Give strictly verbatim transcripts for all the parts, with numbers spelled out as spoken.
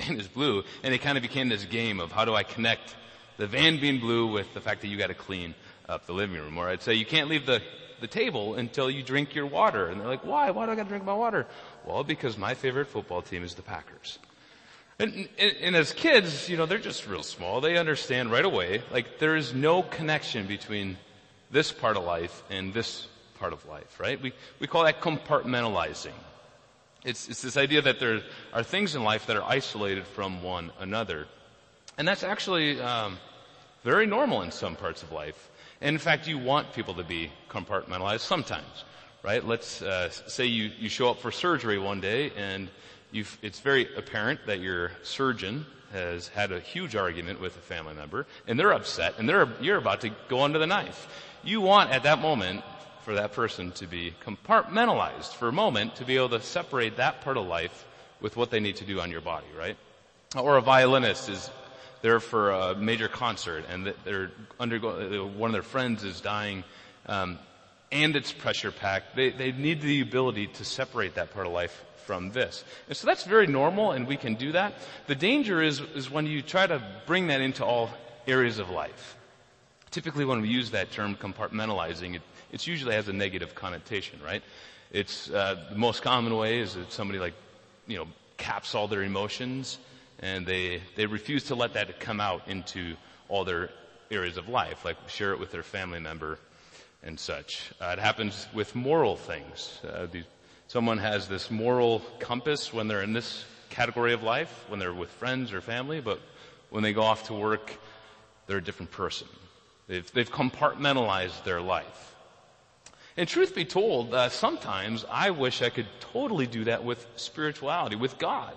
van is blue, and it kind of became this game of how do I connect the van being blue with the fact that you got to clean up the living room. Or I'd say you can't leave the, the table until you drink your water. And they're like, why? Why do I got to drink my water? Well, because my favorite football team is the Packers. And, and, and as kids, you know, they're just real small. They understand right away, like, there is no connection between this part of life and this part of life, right? We, we call that compartmentalizing. It's, it's this idea that there are things in life that are isolated from one another. And that's actually, um, very normal in some parts of life. And in fact, you want people to be compartmentalized sometimes, right? Let's, uh, say you, you show up for surgery one day and You've, it's very apparent that your surgeon has had a huge argument with a family member, and they're upset, and they're, you're about to go under the knife. You want, at that moment, for that person to be compartmentalized for a moment, to be able to separate that part of life with what they need to do on your body, right? Or a violinist is there for a major concert, and they're undergoing, one of their friends is dying, um, and it's pressure packed. They, they need the ability to separate that part of life from this. And so that's very normal, and we can do that. The danger is, is when you try to bring that into all areas of life. Typically when we use that term compartmentalizing, it it's usually has a negative connotation, right? It's, uh, the most common way is that somebody like, you know, caps all their emotions, and they, they refuse to let that come out into all their areas of life, like share it with their family member and such. Uh, it happens with moral things. Uh, these Someone has this moral compass when they're in this category of life, when they're with friends or family, but when they go off to work, they're a different person. They've, they've compartmentalized their life. And truth be told, uh, sometimes I wish I could totally do that with spirituality, with God.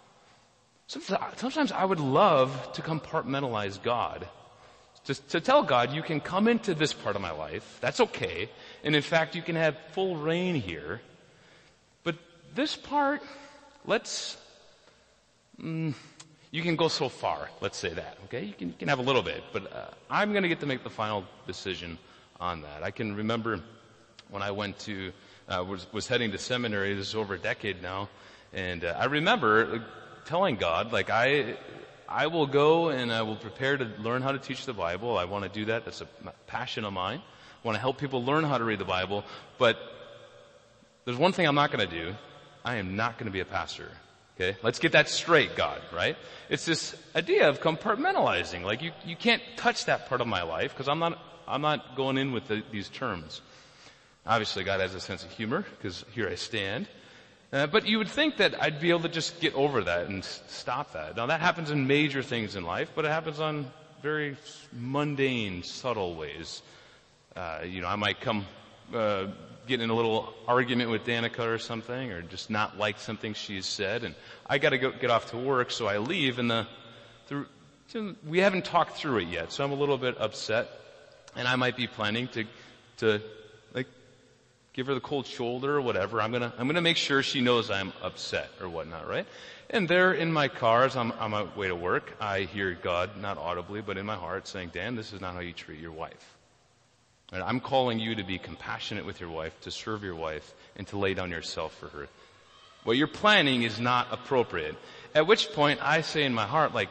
Sometimes I would love to compartmentalize God. To, to tell God, you can come into this part of my life, that's okay, and in fact you can have full reign here. This part, let's, mm, you can go so far, let's say that, okay? You can, you can have a little bit, but uh, I'm going to get to make the final decision on that. I can remember when I went to, uh, was, was heading to seminary, this is over a decade now, and uh, I remember telling God, like, I, I will go and I will prepare to learn how to teach the Bible. I want to do that. That's a passion of mine. I want to help people learn how to read the Bible, but there's one thing I'm not going to do. I am not going to be a pastor. Okay? Let's get that straight, God, right? It's this idea of compartmentalizing. Like, you, you can't touch that part of my life because I'm not, I'm not going in with the, these terms. Obviously, God has a sense of humor because here I stand. Uh, but you would think that I'd be able to just get over that and s- stop that. Now, that happens in major things in life, but it happens on very mundane, subtle ways. Uh, you know, I might come, uh, get in a little argument with Danica or something, or just not like something she's said, and I got to go get off to work, so I leave, and the, the we haven't talked through it yet, so I'm a little bit upset, and I might be planning to to like give her the cold shoulder or whatever. I'm gonna I'm gonna make sure she knows I'm upset or whatnot, right? And there in my car, as I'm on my way to work, I hear God, not audibly, but in my heart, saying, "Dan, this is not how you treat your wife. And I'm calling you to be compassionate with your wife, to serve your wife, and to lay down yourself for her. What you're planning is not appropriate." At which point I say in my heart, like,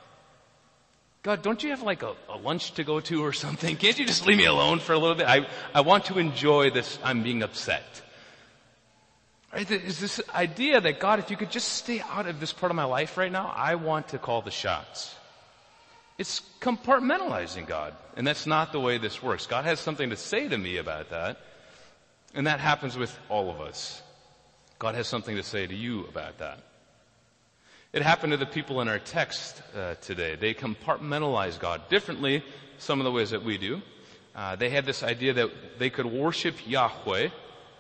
God, don't you have like a, a lunch to go to or something? Can't you just leave me alone for a little bit? I, I want to enjoy this. I'm being upset. Right? There's this idea that, God, if you could just stay out of this part of my life right now, I want to call the shots. It's compartmentalizing God, and that's not the way this works. God has something to say to me about that, and that happens with all of us. God has something to say to you about that. It happened to the people in our text uh, today. They compartmentalize God differently, some of the ways that we do. Uh, they had this idea that they could worship Yahweh,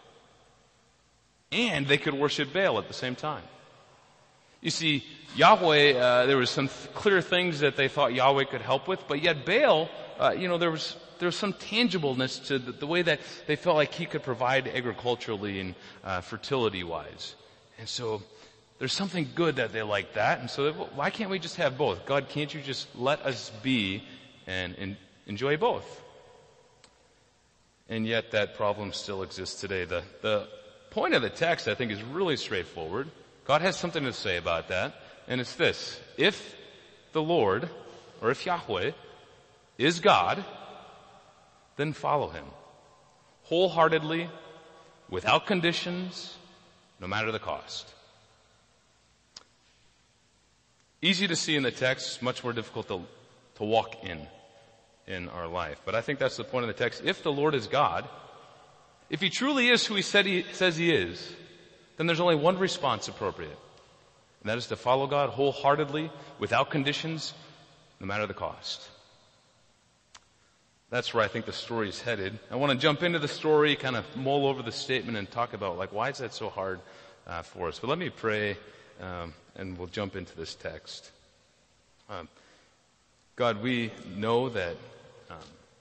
and they could worship Baal at the same time. You see, Yahweh, uh, there was some th- clear things that they thought Yahweh could help with, but yet Baal, uh, you know, there was there was some tangibleness to the, the way that they felt like he could provide agriculturally and uh, fertility-wise. And so there's something good that they like that, and so why can't we just have both? God, can't you just let us be and, and enjoy both? And yet that problem still exists today. The, the point of the text, I think, is really straightforward. God has something to say about that. and it's this: if the Lord, or if Yahweh, is God, then follow him wholeheartedly, without conditions, no matter the cost. Easy to see in the text, much more difficult to, to walk in in our life. But I think that's the point of the text. If the Lord is God, if he truly is who he said he says he is, then there's only one response appropriate. And that is to follow God wholeheartedly, without conditions, no matter the cost. That's where I think the story is headed. I want to jump into the story, kind of mull over the statement, and talk about, like, why is that so hard uh, for us? But let me pray, um, and we'll jump into this text. Um, God, we know that um,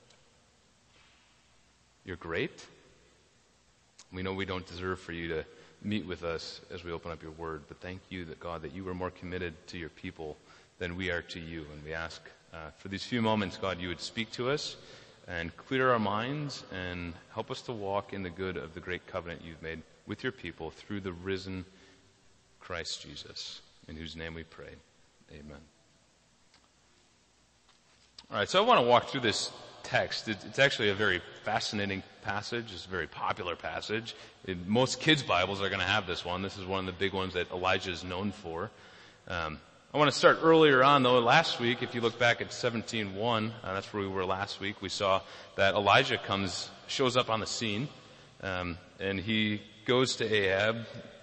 you're great. We know we don't deserve for you to meet with us as we open up your word, but thank you that, God, that you were more committed to your people than we are to you. And we ask uh, for these few moments, God, you would speak to us and clear our minds and help us to walk in the good of the great covenant you've made with your people through the risen Christ Jesus, in whose name we pray. Amen. All right, so I want to walk through this text. It's actually a very fascinating passage. It's a very popular passage. In most kids' Bibles are going to have this one. This is one of the big ones that Elijah is known for. Um, I want to start earlier on, though. Last week, if you look back at seventeen one, uh, that's where we were last week, we saw that Elijah comes, shows up on the scene, um, and he goes to Ahab.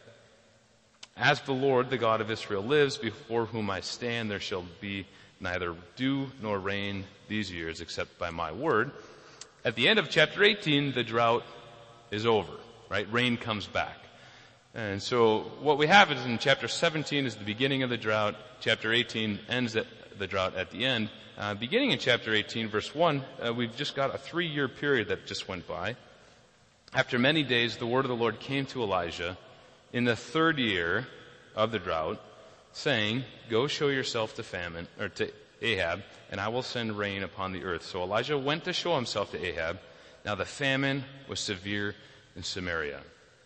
As the Lord, the God of Israel, lives, before whom I stand, there shall be neither dew nor rain these years except by my word. At the end of chapter eighteen, the drought is over, right? Rain comes back. And so what we have is in chapter seventeen is the beginning of the drought. Chapter eighteen ends at the drought at the end. Uh, beginning in chapter eighteen, verse one, uh, we've just got a three-year period that just went by. After many days, the word of the Lord came to Elijah in the third year of the drought, saying, go show yourself to famine, or to Ahab, and I will send rain upon the earth. So Elijah went to show himself to Ahab. Now the famine was severe in Samaria.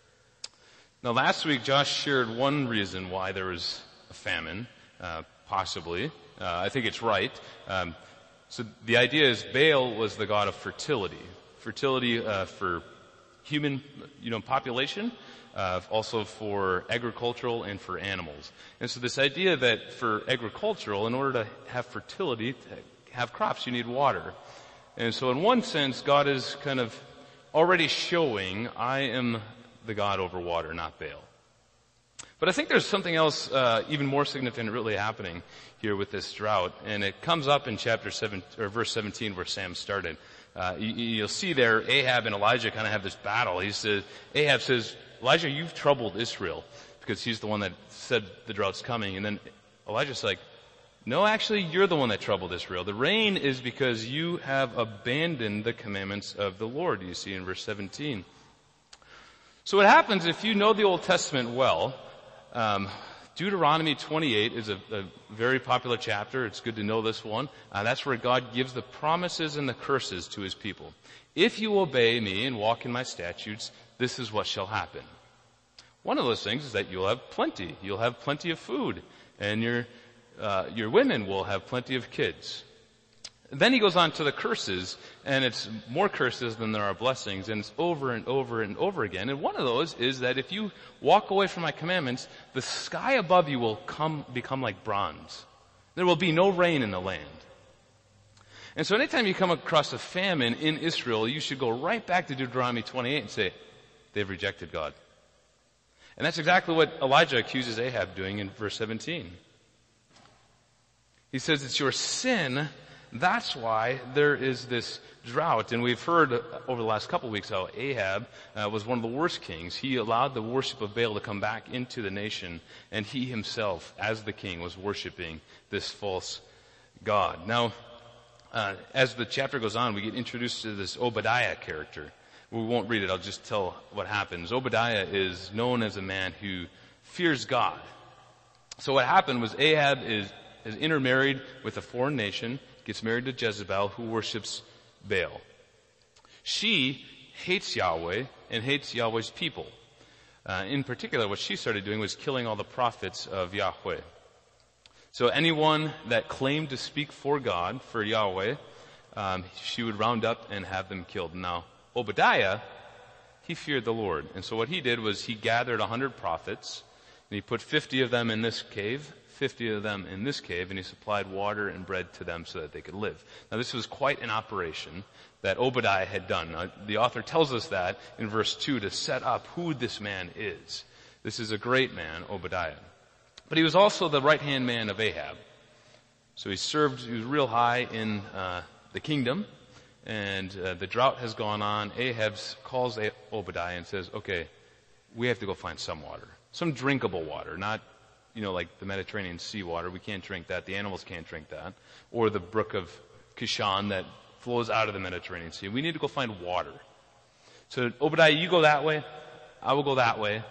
Now last week Josh shared one reason why there was a famine, uh, possibly. Uh, I think it's right. Um, so the idea is Baal was the god of fertility. Fertility uh, for human, you know, population, uh, also for agricultural and for animals. And so this idea that for agricultural, in order to have fertility, to have crops, you need water. And so in one sense, God is kind of already showing, I am the God over water, not Baal. But I think there's something else uh, even more significant really happening here with this drought, and it comes up in chapter seven or verse seventeen, where Sam started. Uh, you, you'll see there Ahab and Elijah kind of have this battle. He says, Ahab says, Elijah, you've troubled Israel, because he's the one that said the drought's coming. And then Elijah's like, no, actually, you're the one that troubled Israel. The rain is because you have abandoned the commandments of the Lord, you see in verse seventeen. So what happens, if you know the Old Testament well, um, Deuteronomy twenty-eight is a, a very popular chapter. It's good to know this one. Uh, that's where God gives the promises and the curses to his people. If you obey me and walk in my statutes, this is what shall happen. One of those things is that you'll have plenty. You'll have plenty of food, and your uh, your women will have plenty of kids. Then he goes on to the curses, and it's more curses than there are blessings, and it's over and over and over again. And one of those is that if you walk away from my commandments, the sky above you will come become like bronze. There will be no rain in the land. And so anytime you come across a famine in Israel, you should go right back to Deuteronomy twenty-eight and say, they've rejected God. And that's exactly what Elijah accuses Ahab doing in verse seventeen. He says, it's your sin. That's why there is this drought. And we've heard over the last couple of weeks how Ahab uh, was one of the worst kings. He allowed the worship of Baal to come back into the nation, and he himself, as the king, was worshiping this false god. Now, uh, as the chapter goes on, we get introduced to this Obadiah character. We won't read it. I'll just tell what happens. Obadiah is known as a man who fears God. So what happened was Ahab is, is intermarried with a foreign nation, gets married to Jezebel, who worships Baal. She hates Yahweh and hates Yahweh's people. Uh, in particular, what she started doing was killing all the prophets of Yahweh. So anyone that claimed to speak for God, for Yahweh, um, she would round up and have them killed. Now, Obadiah, he feared the Lord. And so what he did was he gathered a hundred prophets, and he put fifty of them in this cave, fifty of them in this cave, and he supplied water and bread to them so that they could live. Now this was quite an operation that Obadiah had done. Now, the author tells us that in verse two to set up who this man is. This is a great man, Obadiah. But he was also the right-hand man of Ahab. So he served, he was real high in uh, the kingdom, and uh, the drought has gone on. Ahab calls Obadiah and says, okay, we have to go find some water. Some drinkable water, not, you know, like the Mediterranean sea water. We can't drink that. The animals can't drink that. Or the brook of Kishon that flows out of the Mediterranean Sea. We need to go find water. So Obadiah, you go that way. I will go that way.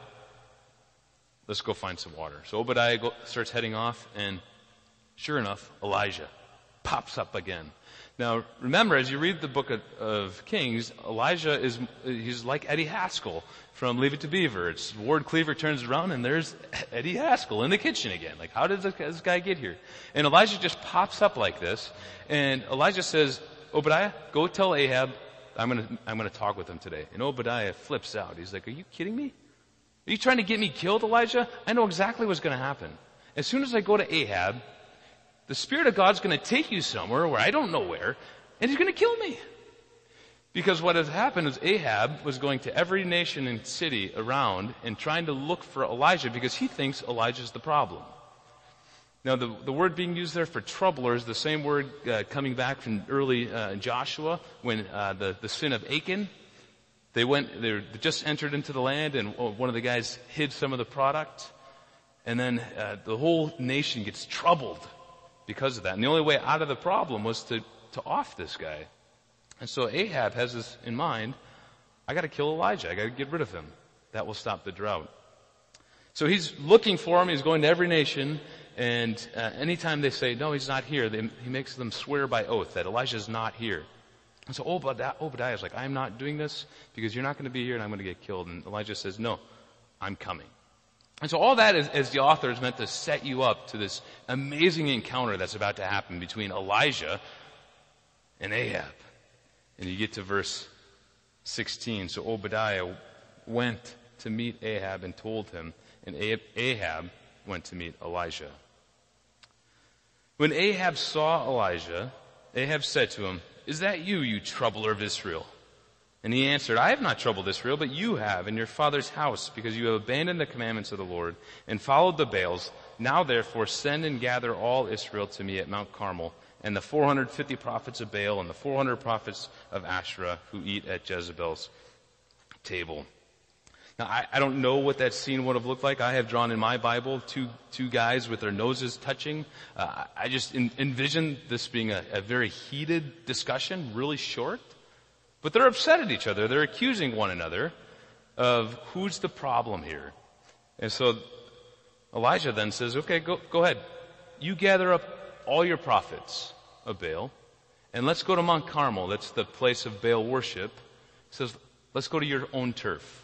Let's go find some water. So Obadiah go, starts heading off, and sure enough, Elijah pops up again. Now, remember, as you read the book of, of Kings, Elijah is, he's like Eddie Haskell from Leave It to Beaver. It's Ward Cleaver turns around, and there's Eddie Haskell in the kitchen again. Like, how did this, this guy get here? And Elijah just pops up like this, and Elijah says, Obadiah, go tell Ahab, I'm gonna, I'm gonna talk with him today. And Obadiah flips out. He's like, are you kidding me? Are you trying to get me killed, Elijah? I know exactly what's going to happen. As soon as I go to Ahab, the Spirit of God's going to take you somewhere where I don't know where, and he's going to kill me. Because what has happened is Ahab was going to every nation and city around and trying to look for Elijah because he thinks Elijah's the problem. Now, the, the word being used there for troubler is the same word uh, coming back from early uh, Joshua when uh, the, the sin of Achan. They went, they just entered into the land, and one of the guys hid some of the product. And then uh, the whole nation gets troubled because of that. And the only way out of the problem was to, to off this guy. And so Ahab has this in mind, I got to kill Elijah. I got to get rid of him. That will stop the drought. So he's looking for him. He's going to every nation. And uh, anytime they say, no, he's not here, they, he makes them swear by oath that Elijah's not here. And so Obadiah, Obadiah is like, I'm not doing this because you're not going to be here and I'm going to get killed. And Elijah says, no, I'm coming. And so all that is, as the author is meant to set you up to this amazing encounter that's about to happen between Elijah and Ahab. And you get to verse sixteen. So Obadiah went to meet Ahab and told him, and Ahab went to meet Elijah. When Ahab saw Elijah, Ahab said to him, is that you, you troubler of Israel? And he answered, I have not troubled Israel, but you have in your father's house, because you have abandoned the commandments of the Lord and followed the Baals. Now therefore send and gather all Israel to me at Mount Carmel, and the four hundred fifty prophets of Baal and the four hundred prophets of Asherah who eat at Jezebel's table. Now, I, I don't know what that scene would have looked like. I have drawn in my Bible two two guys with their noses touching. Uh, I just in, envision this being a, a very heated discussion, really short. But they're upset at each other. They're accusing one another of who's the problem here. And so Elijah then says, okay, go, go ahead. You gather up all your prophets of Baal, and let's go to Mount Carmel. That's the place of Baal worship. He says, let's go to your own turf.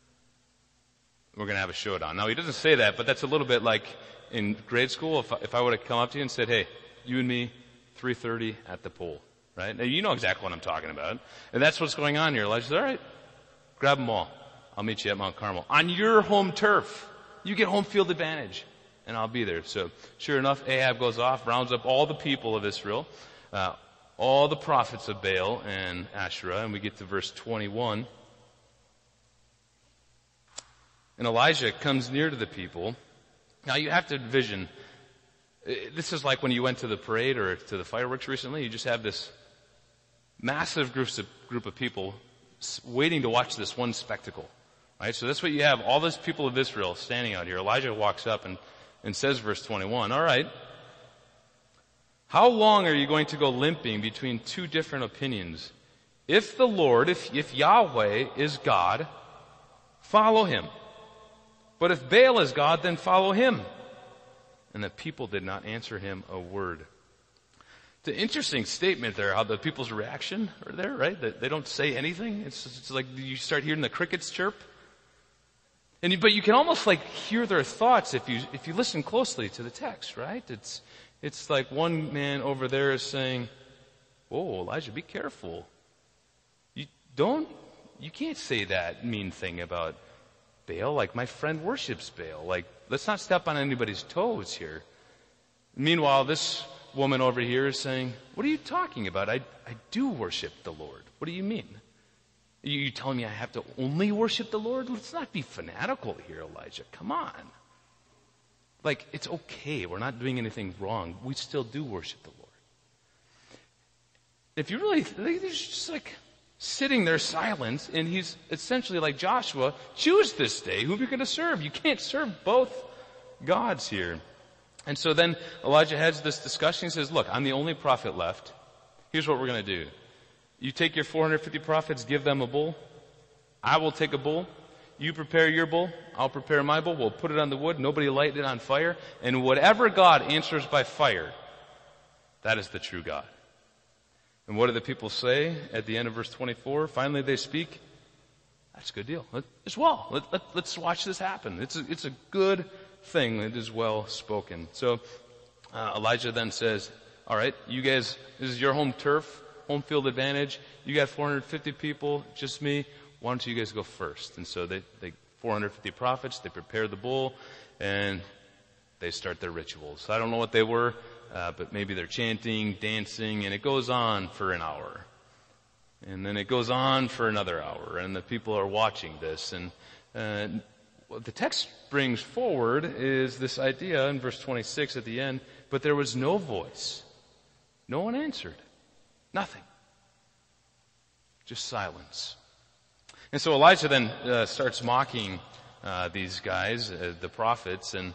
We're going to have a showdown. Now, he doesn't say that, but that's a little bit like in grade school. If I, if I would have come up to you and said, hey, you and me, three thirty at the pool, right? Now, you know exactly what I'm talking about. And that's what's going on here. Elijah says, all right, grab them all. I'll meet you at Mount Carmel. On your home turf. You get home field advantage, and I'll be there. So, sure enough, Ahab goes off, rounds up all the people of Israel, uh, all the prophets of Baal and Asherah, and we get to verse twenty-one. And Elijah comes near to the people. Now you have to envision, this is like when you went to the parade or to the fireworks recently. You just have this massive groups of, group of people waiting to watch this one spectacle. Right? So that's what you have, all those people of Israel standing out here. Elijah walks up and, and says, verse twenty-one, all right, how long are you going to go limping between two different opinions? If the Lord, if, if Yahweh is God, follow him. But if Baal is God, then follow him. And the people did not answer him a word. It's an interesting statement there, how the people's reaction are there, right? That they don't say anything. It's, it's like you start hearing the crickets chirp. And you, but you can almost like hear their thoughts if you if you listen closely to the text, right? It's it's like one man over there is saying, "Oh, Elijah, be careful. You don't you can't say that mean thing about Baal. Like, my friend worships Baal. Like, let's not step on anybody's toes here." Meanwhile, this woman over here is saying, "What are you talking about? I I do worship the Lord. What do you mean? You, you telling me I have to only worship the Lord? Let's not be fanatical here, Elijah. Come on. Like, it's okay. We're not doing anything wrong. We still do worship the Lord." If you really, he's just like sitting there silent, and he's essentially like Joshua, choose this day who you're going to serve. You can't serve both gods here. And so then Elijah has this discussion. He says, "Look, I'm the only prophet left. Here's what we're going to do. You take your four hundred fifty prophets, give them a bull. I will take a bull. You prepare your bull. I'll prepare my bull. We'll put it on the wood. Nobody light it on fire. And whatever God answers by fire, that is the true God." And what do the people say at the end of verse twenty-four? Finally they speak. That's a good deal. Let, it's well. Let, let, let's watch this happen. It's a, it's a good thing. It is well spoken. So uh, Elijah then says, "All right, you guys, this is your home turf, home field advantage. You got four hundred fifty people, just me. Why don't you guys go first?" And so they, they four hundred fifty prophets, they prepare the bull, and they start their rituals. I don't know what they were, uh, but maybe they're chanting, dancing, and it goes on for an hour. And then it goes on for another hour, and the people are watching this. And uh, what the text brings forward is this idea in verse twenty-six at the end, "But there was no voice. No one answered. Nothing. Just silence." And so Elijah then uh, starts mocking uh, these guys, uh, the prophets, and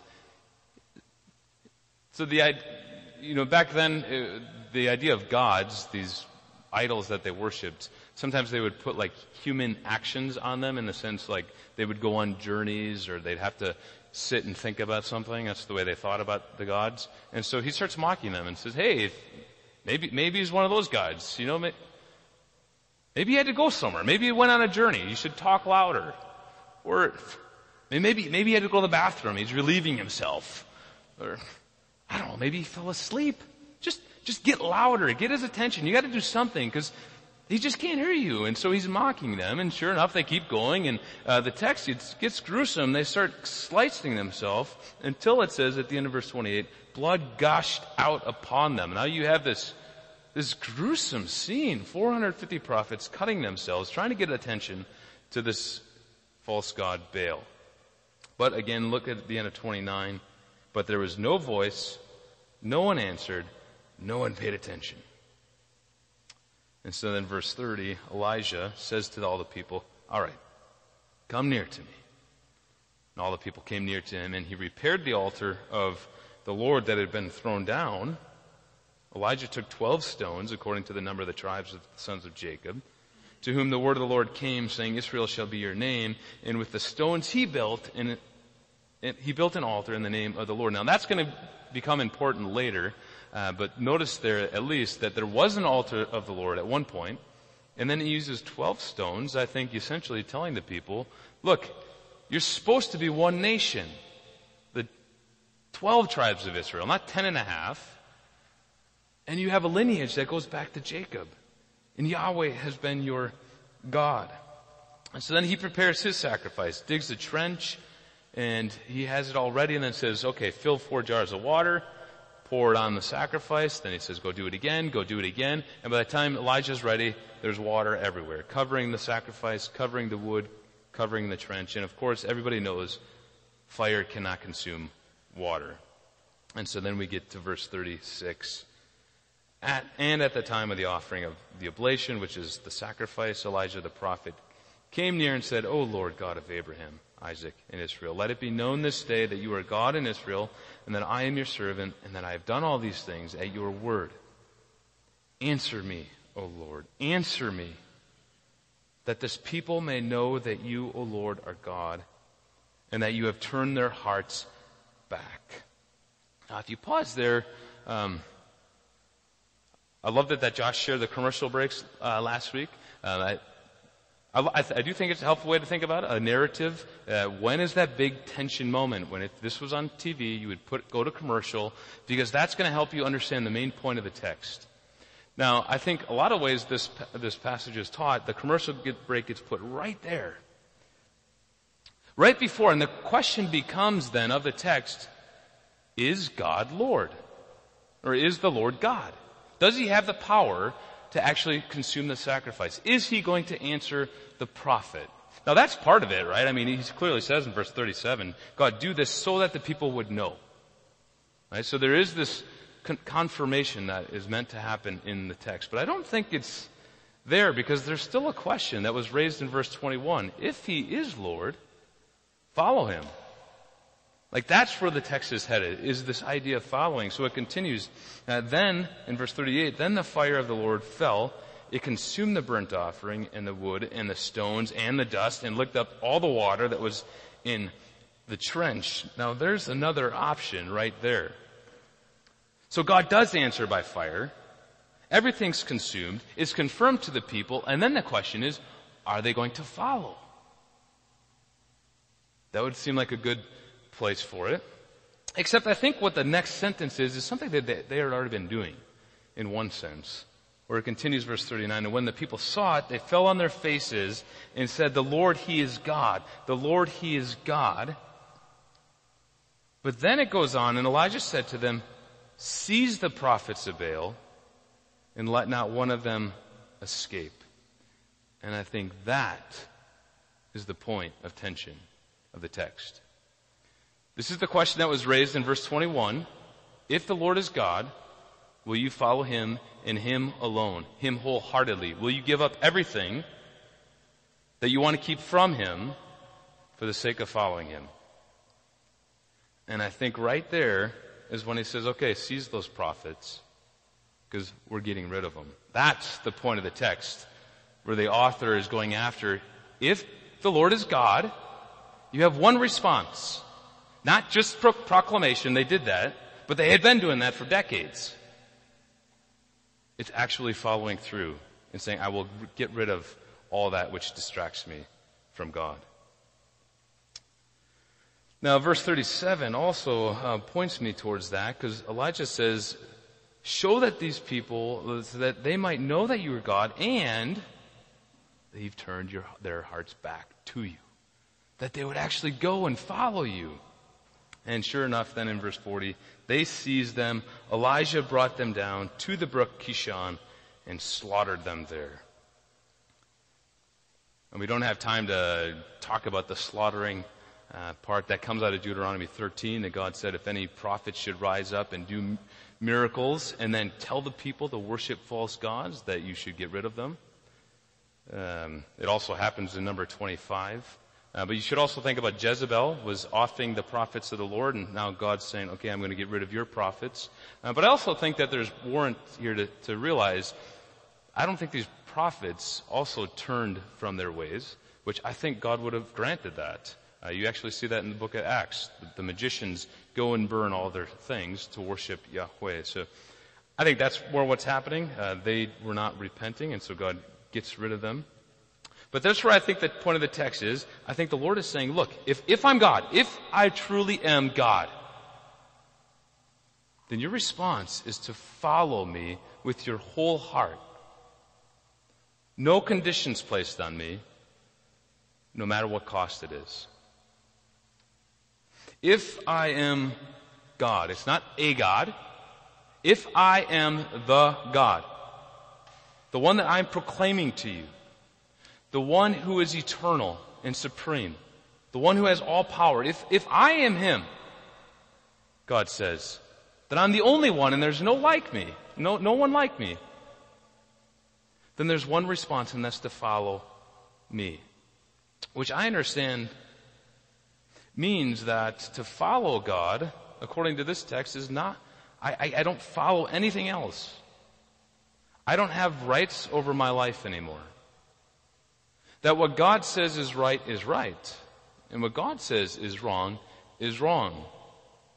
so the you know back then uh, the idea of gods, these idols that they worshipped, sometimes they would put like human actions on them, in the sense like they would go on journeys, or they'd have to sit and think about something. That's the way they thought about the gods. And so he starts mocking them and says, "Hey, if, maybe maybe he's one of those gods. You know, maybe, maybe he had to go somewhere. Maybe he went on a journey. You should talk louder. Or maybe maybe he had to go to the bathroom. He's relieving himself. Or I don't know. Maybe he fell asleep. Just just get louder. Get his attention. You got to do something, because he just can't hear you." And so he's mocking them, and sure enough, they keep going, and uh, the text it gets gruesome. They start slicing themselves until it says at the end of verse twenty-eight, blood gushed out upon them. Now you have this this gruesome scene, four hundred fifty prophets cutting themselves, trying to get attention to this false god Baal. But again, look at the end of twenty-nine. "But there was no voice, no one answered, no one paid attention." And so then verse thirty, Elijah says to all the people, "All right, come near to me." And all the people came near to him, and he repaired the altar of the Lord that had been thrown down. Elijah took twelve stones, according to the number of the tribes of the sons of Jacob, to whom the word of the Lord came, saying, "Israel shall be your name." And with the stones he built, and he built an altar in the name of the Lord. Now that's going to become important later. Uh, but notice there at least that there was an altar of the Lord at one point, and then he uses twelve stones, I think essentially telling the people, look, you're supposed to be one nation. The twelve tribes of Israel, not ten and a half. And you have a lineage that goes back to Jacob. And Yahweh has been your God. And so then he prepares his sacrifice, digs a trench, and he has it all ready, and then says, okay, fill four jars of water, pour it on the sacrifice. Then he says, go do it again, go do it again. And by the time Elijah's ready, there's water everywhere, covering the sacrifice, covering the wood, covering the trench. And of course, everybody knows fire cannot consume water. And so then we get to verse thirty-six. At, and at the time of the offering of the oblation, which is the sacrifice, Elijah the prophet came near and said, O Lord God of Abraham, Isaac, and Israel, let it be known this day that you are God in Israel, and that I am your servant, and that I have done all these things at your word. Answer me, O Lord, answer me, that this people may know that you, O Lord, are God, and that you have turned their hearts back. Now, if you pause there, um, I love that, that Josh shared the commercial breaks uh, last week. Uh, I, I, I, I do think it's a helpful way to think about it, a narrative. Uh, when is that big tension moment? When if this was on T V, you would put go to commercial, because that's going to help you understand the main point of the text. Now, I think a lot of ways this this passage is taught, the commercial get, break gets put right there. Right before, and the question becomes then of the text, is God Lord? Or is the Lord God? Does he have the power to actually consume the sacrifice? Is he going to answer the prophet? Now that's part of it, right? I mean, he clearly says in verse thirty-seven, God, do this so that the people would know. Right? So there is this con- confirmation that is meant to happen in the text. But I don't think it's there, because there's still a question that was raised in verse twenty-one. If he is Lord, follow him. Like that's where the text is headed, is this idea of following. So it continues. Uh, then, in verse thirty-eight, then the fire of the Lord fell. It consumed the burnt offering and the wood and the stones and the dust and licked up all the water that was in the trench. Now there's another option right there. So God does answer by fire. Everything's consumed. It's confirmed to the people. And then the question is, are they going to follow? That would seem like a good place for it. Except I think what the next sentence is, is something that they, they had already been doing in one sense. Where it continues, verse thirty-nine, and when the people saw it, they fell on their faces and said, the Lord, he is God. The Lord, he is God. But then it goes on, and Elijah said to them, seize the prophets of Baal and let not one of them escape. And I think that is the point of tension of the text. This is the question that was raised in verse twenty-one. If the Lord is God, will you follow him and him alone, him wholeheartedly? Will you give up everything that you want to keep from him for the sake of following him? And I think right there is when he says, okay, seize those prophets, because we're getting rid of them. That's the point of the text, where the author is going after, if the Lord is God, you have one response. Not just pro- proclamation, they did that, but they had been doing that for decades. It's actually following through and saying, I will get rid of all that which distracts me from God. Now, verse thirty-seven also uh, points me towards that, because Elijah says, show that these people, so that they might know that you are God, and that you've turned your, their hearts back to you. That they would actually go and follow you. And sure enough, then in verse forty, they seized them. Elijah brought them down to the brook Kishon and slaughtered them there. And we don't have time to talk about the slaughtering uh, part that comes out of Deuteronomy thirteen, that God said if any prophet should rise up and do miracles and then tell the people to worship false gods, that you should get rid of them. Um, it also happens in number twenty-five. Uh, but you should also think about Jezebel was offering the prophets of the Lord, and now God's saying, okay, I'm going to get rid of your prophets. Uh, but I also think that there's warrant here to, to realize, I don't think these prophets also turned from their ways, which I think God would have granted that. Uh, you actually see that in the book of Acts. The, the magicians go and burn all their things to worship Yahweh. So I think that's more what's happening. Uh, they were not repenting, and so God gets rid of them. But that's where I think the point of the text is. I think the Lord is saying, look, if, if I'm God, if I truly am God, then your response is to follow me with your whole heart. No conditions placed on me, no matter what cost it is. If I am God, it's not a God. If I am the God, the one that I'm proclaiming to you, the one who is eternal and supreme, the one who has all power. If, if I am him, God says, that I'm the only one and there's no like me, no, no one like me, then there's one response, and that's to follow me. Which I understand means that to follow God, according to this text, is not, I, I, I don't follow anything else. I don't have rights over my life anymore. That what God says is right is right, and what God says is wrong is wrong.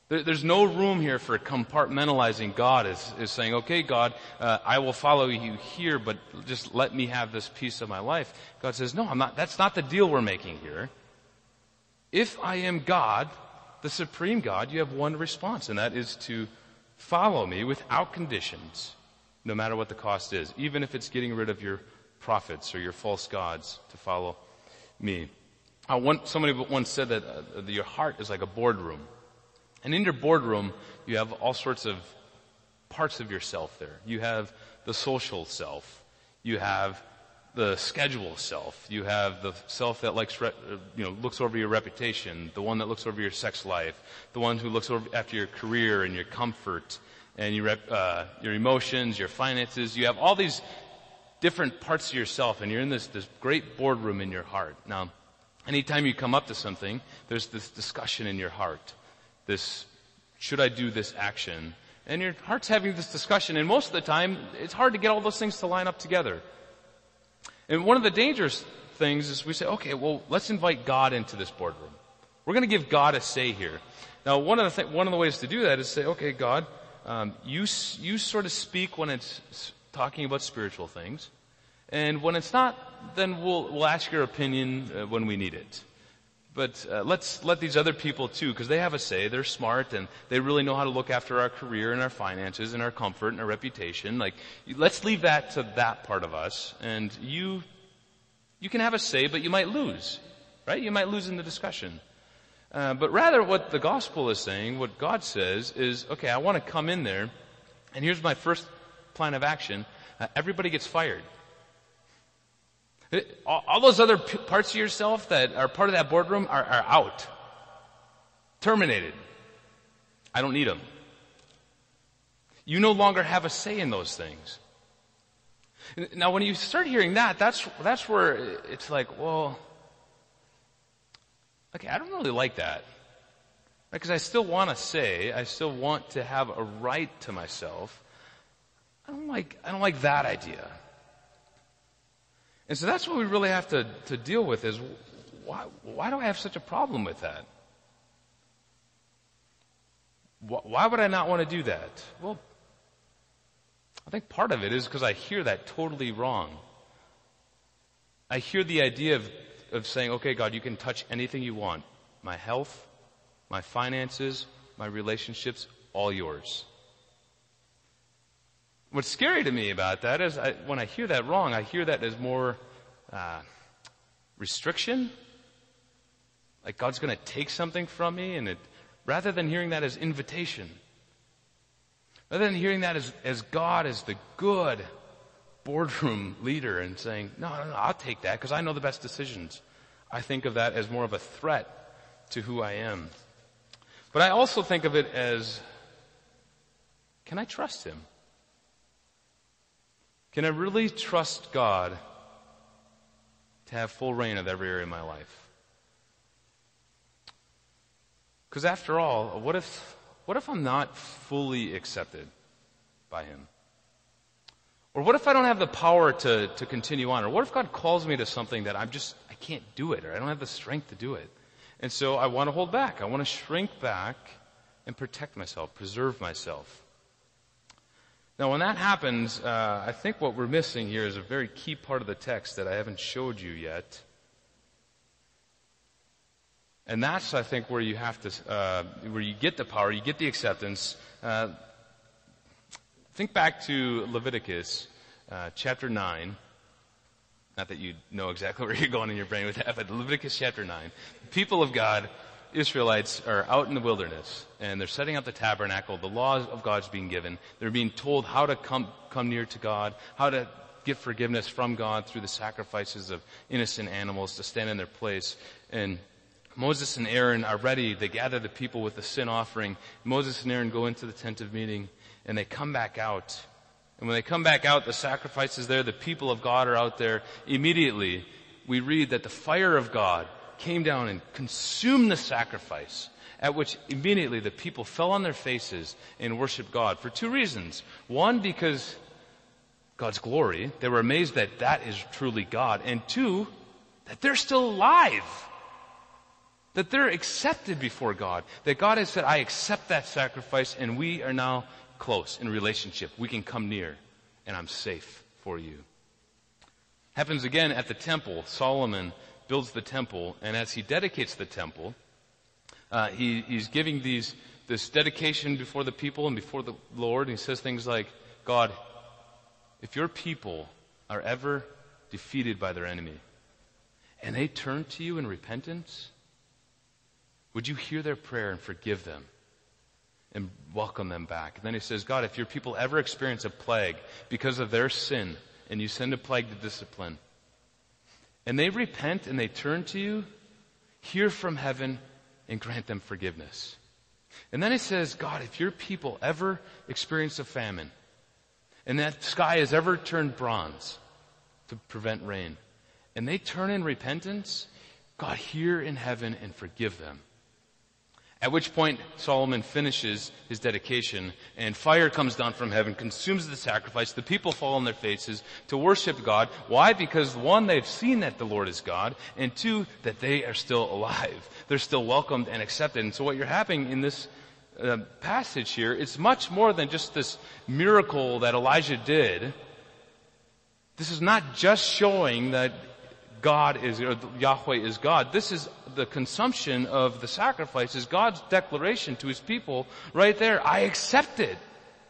There, there's no room here for compartmentalizing God as, as saying, okay, God, uh, I will follow you here, but just let me have this piece of my life. God says, no, I'm not, that's not the deal we're making here. If I am God, the supreme God, you have one response, and that is to follow me without conditions, no matter what the cost is, even if it's getting rid of your prophets or your false gods to follow me. Uh, one, somebody once said that uh, your heart is like a boardroom. And in your boardroom, you have all sorts of parts of yourself there. You have the social self. You have the schedule self. You have the self that likes, re- you know, looks over your reputation, the one that looks over your sex life, the one who looks over after your career and your comfort and your, rep, uh, your emotions, your finances. You have all these different parts of yourself, and you're in this, this great boardroom in your heart. Now, anytime you come up to something, there's this discussion in your heart. This, should I do this action? And your heart's having this discussion, and most of the time, it's hard to get all those things to line up together. And one of the dangerous things is we say, okay, well, let's invite God into this boardroom. We're going to give God a say here. Now, one of the th- one of the ways to do that is say, okay, God, um, you you sort of speak when it's talking about spiritual things, and when it's not, then we'll we'll ask your opinion uh, when we need it. But uh, let's let these other people too, because they have a say. They're smart and they really know how to look after our career and our finances and our comfort and our reputation. Like, let's leave that to that part of us. And you, you can have a say, but you might lose, right? You might lose in the discussion. Uh, but rather, what the gospel is saying, what God says, is, okay, I want to come in there, and here's my first plan of action: uh, everybody gets fired. All those other p- parts of yourself that are part of that boardroom are, are out. Terminated. I don't need them. You no longer have a say in those things. Now, when you start hearing that, that's, that's where it's like, well, okay, I don't really like that. Because I still want to say, I still want to have a right to myself. I don't like, I don't like that idea. And so that's what we really have to, to deal with is, why, why do I have such a problem with that? Why would I not want to do that? Well, I think part of it is because I hear that totally wrong. I hear the idea of, of saying, okay, God, you can touch anything you want. My health, my finances, my relationships, all yours. What's scary to me about that is I, when I hear that wrong, I hear that as more uh, restriction. Like God's going to take something from me, and it, rather than hearing that as invitation, rather than hearing that as, as God as the good boardroom leader and saying, no, no, no, I'll take that because I know the best decisions. I think of that as more of a threat to who I am. But I also think of it as, can I trust Him? Can I really trust God to have full reign of every area of my life? Because after all, what if, what if I'm not fully accepted by Him? Or what if I don't have the power to, to continue on? Or what if God calls me to something that I'm just, I can't do it, or I don't have the strength to do it? And so I want to hold back. I want to shrink back and protect myself, preserve myself. Now, when that happens, uh, I think what we're missing here is a very key part of the text that I haven't showed you yet. And that's, I think, where you have to, uh, where you get the power, you get the acceptance. Uh, think back to Leviticus uh, chapter nine. Not that you know exactly where you're going in your brain with that, but Leviticus chapter nine. The people of God, Israelites, are out in the wilderness, and they're setting up the tabernacle. The laws of God's being given. They're being told how to come come near to God, how to get forgiveness from God through the sacrifices of innocent animals to stand in their place. And Moses and Aaron are ready. They gather the people with the sin offering. Moses and Aaron go into the tent of meeting, and they come back out. And when they come back out, the sacrifice is there. The people of God are out there. Immediately, we read that the fire of God came down and consumed the sacrifice, at which immediately the people fell on their faces and worshiped God for two reasons. One, because God's glory. They were amazed that that is truly God. And two, that they're still alive. That they're accepted before God. That God has said, I accept that sacrifice, and we are now close in relationship. We can come near, and I'm safe for you. Happens again at the temple. Solomon builds the temple, and as he dedicates the temple, uh, he, he's giving these this dedication before the people and before the Lord, and he says things like, God, if your people are ever defeated by their enemy, and they turn to you in repentance, would you hear their prayer and forgive them and welcome them back? And then he says, God, if your people ever experience a plague because of their sin, and you send a plague to discipline, and they repent and they turn to you, hear from heaven and grant them forgiveness. And then he says, God, if your people ever experience a famine, and that sky has ever turned bronze to prevent rain, and they turn in repentance, God, hear in heaven and forgive them. At which point Solomon finishes his dedication, and fire comes down from heaven, consumes the sacrifice. The people fall on their faces to worship God. Why? Because one, they've seen that the Lord is God, and two, that they are still alive. They're still welcomed and accepted. And so what you're having in this uh, passage here, it's much more than just this miracle that Elijah did. This is not just showing that God is, or Yahweh is God. This is the consumption of the sacrifices, God's declaration to his people right there. I accept it.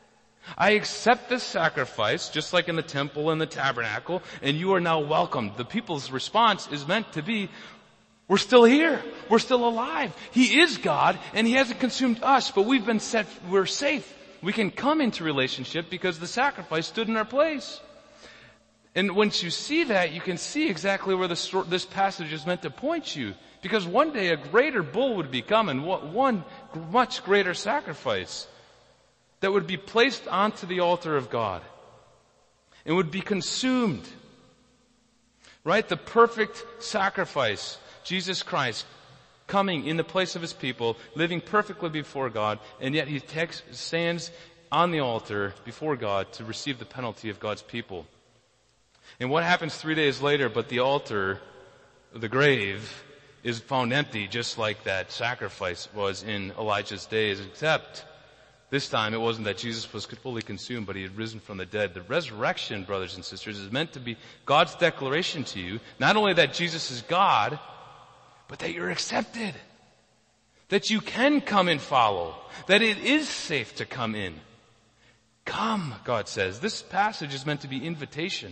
I accept this sacrifice, just like in the temple and the tabernacle, and you are now welcomed. The people's response is meant to be, we're still here. We're still alive. He is God, and he hasn't consumed us, but we've been set, we're safe. We can come into relationship because the sacrifice stood in our place. And once you see that, you can see exactly where this, this passage is meant to point you. Because one day a greater bull would be coming, one much greater sacrifice that would be placed onto the altar of God and would be consumed. Right? The perfect sacrifice, Jesus Christ, coming in the place of his people, living perfectly before God, and yet he takes, stands on the altar before God to receive the penalty of God's people. And what happens three days later, but the altar, the grave, is found empty, just like that sacrifice was in Elijah's days, except this time it wasn't that Jesus was fully consumed, but he had risen from the dead. The resurrection, brothers and sisters, is meant to be God's declaration to you, not only that Jesus is God, but that you're accepted. That you can come and follow. That it is safe to come in. Come, God says. This passage is meant to be invitation.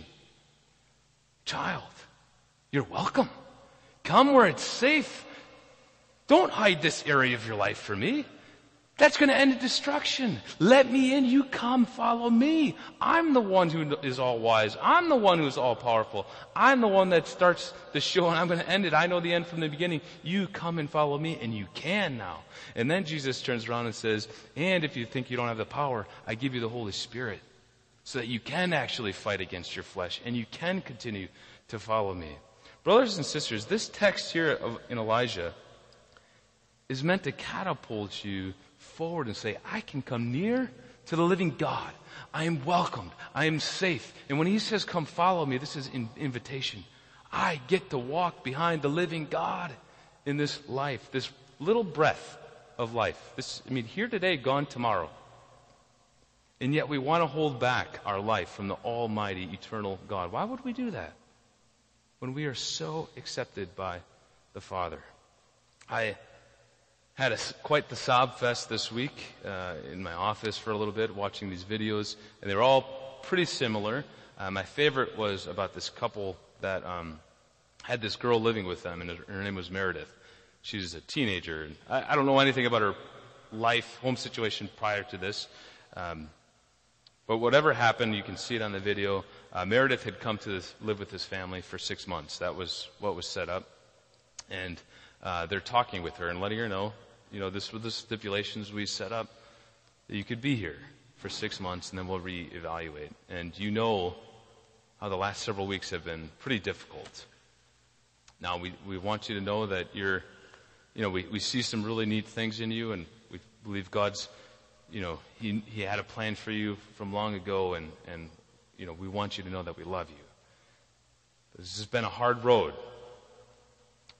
Child, you're welcome. Come where it's safe. Don't hide this area of your life from me. That's going to end in destruction. Let me in. You come, follow me. I'm the one who is all wise. I'm the one who's all powerful. I'm the one that starts the show and I'm going to end it. I know the end from the beginning. You come and follow me, and you can now. And then Jesus turns around and says, and if you think you don't have the power, I give you the Holy Spirit so that you can actually fight against your flesh and you can continue to follow me. Brothers and sisters, this text here of, in Elijah is meant to catapult you forward and say, I can come near to the living God. I am welcomed. I am safe. And when he says, come follow me, this is an invitation. I get to walk behind the living God in this life, this little breath of life. This, I mean, here today, gone tomorrow. And yet we want to hold back our life from the almighty, eternal God. Why would we do that when we are so accepted by the Father? I had a, quite the sob fest this week uh, in my office for a little bit, watching these videos, and they were all pretty similar. Uh, my favorite was about this couple that um, had this girl living with them, and her name was Meredith. She was a teenager. And I, I don't know anything about her life, home situation prior to this. Um, But whatever happened, you can see it on the video. Uh, Meredith had come to this, live with his family for six months. That was what was set up. And uh, they're talking with her and letting her know, you know, this were the stipulations we set up, that you could be here for six months and then we'll reevaluate. And you know how the last several weeks have been pretty difficult. Now, we, we want you to know that you're, you know, we, we see some really neat things in you, and we believe God's, you know, he, he had a plan for you from long ago, and, and, you know, we want you to know that we love you. This has been a hard road.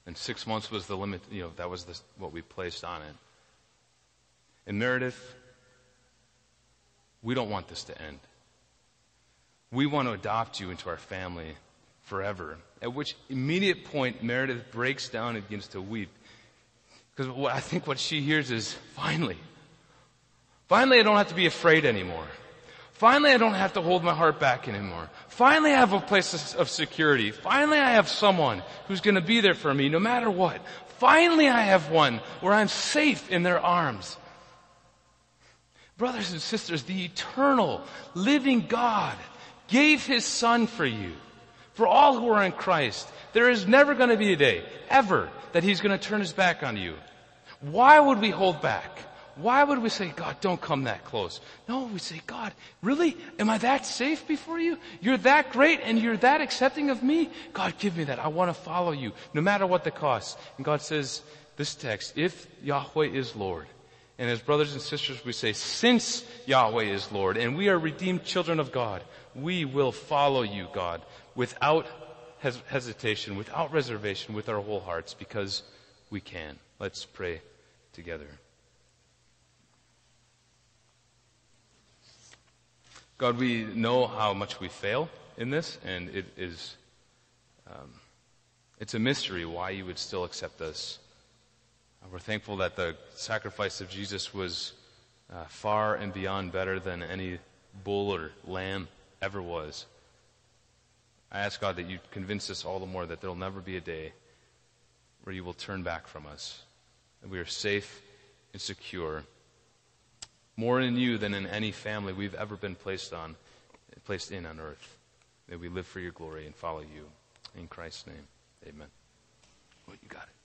And six months was the limit, you know, that was the, what we placed on it. And Meredith, we don't want this to end. We want to adopt you into our family forever. At which immediate point Meredith breaks down and begins to weep. Because I think what she hears is, finally. Finally I don't have to be afraid anymore. Finally I don't have to hold my heart back anymore. Finally I have a place of security. Finally I have someone who's going to be there for me no matter what. Finally I have one where I'm safe in their arms. Brothers and sisters, the eternal, living God gave His Son for you. For all who are in Christ, there is never going to be a day, ever, that He's going to turn His back on you. Why would we hold back? Why would we say, God, don't come that close? No, we say, God, really? Am I that safe before you? You're that great and you're that accepting of me? God, give me that. I want to follow you, no matter what the cost. And God says, this text, if Yahweh is Lord, and as brothers and sisters we say, since Yahweh is Lord, and we are redeemed children of God, we will follow you, God, without hes- hesitation, without reservation, with our whole hearts, because we can. Let's pray together. God, we know how much we fail in this, and it is, um, it's a mystery why you would still accept us. We're thankful that the sacrifice of Jesus was uh, far and beyond better than any bull or lamb ever was. I ask, God, that you convince us all the more that there will never be a day where you will turn back from us, and we are safe and secure, more in you than in any family we've ever been placed on, placed in on earth. May we live for your glory and follow you. In Christ's name, amen. Well, you got it.